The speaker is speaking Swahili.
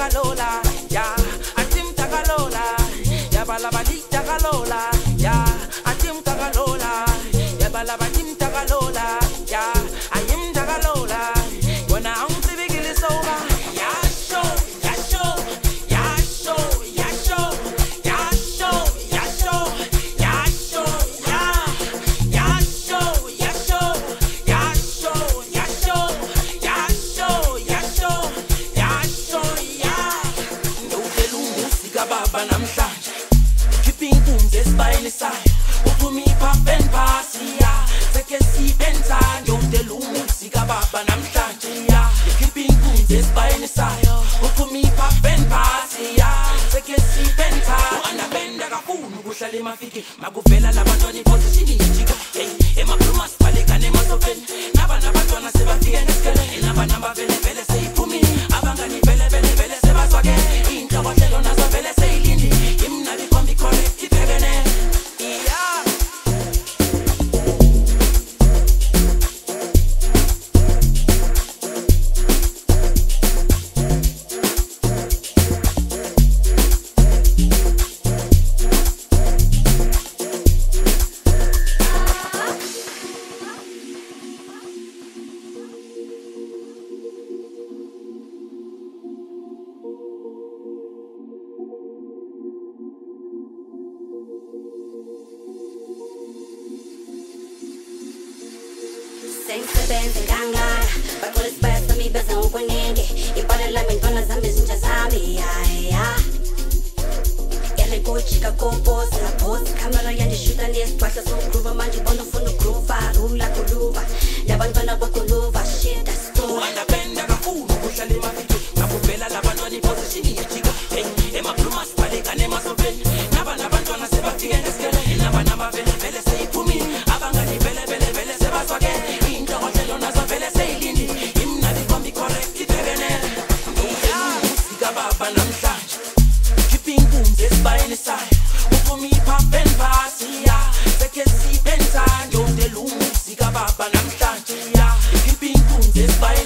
takalola, ya, atim takalola, ya balabali takalola, ya, atim takalola, ya balabatim takalola, ya, ayim takalola, when I'm to be gilly soba, ya show, ya show, ya show, ya show, ya show, ya show, ya show, ya show, ya show, ya show, ya show, ya show, ya show, ya show, ya. Ngiyawutshela umuzika baba namhlanje, khipha inkunzi esibayeni sayo, uphuma iphapha and phasi ya, seke sibenza. Ngiyawutshela umuzika baba namhlanje ya, khipha inkunzi esibayeni sayo, uphuma iphapha and phasi ya, seke sibenza. U-Anabenda kafuna ukuhlala emafikini, makuvela labantwana iposition ijika, hey, emakhuluma sibaleka nemasofeni, nabantwana sebafike nesikele, namba vele vele seyiphumile, abangani vele vele vele sebazwake, inhlokohlelo nazo vele seyilindi, imnali kombi correct ibhekene, yeah. Sengisebenza ngangana baqola isibaya ibeza ngokuningi ibhala lami ntwana zami izinja zami ya yalekojika koposi laphosi camera yandishuta nesibhahla sokugroova manje bona ufuna ugroova rula kuluva labantwana bokuluva shit that's cool. U-Anabenda kafuna ukuhlala emafikini, makuvela labantwana iposition ijika, hey, emakhuluma sibaleka nemasofeni, nabantwana sebafike nesikele, namba vele vele seyiphumile, abangani vele vele vele sebazwake, inhlokohlelo nazo vele seyilindi, imnali kombi correct ibhekene, umuzika baba namhlanje, khipha inkunzi esibayeni sayo, uphuma iphapha and phasi ya, seke sibenza. Ngiyawutshela umuzika baba namhlanje ya, khipha inkunzi esibayeni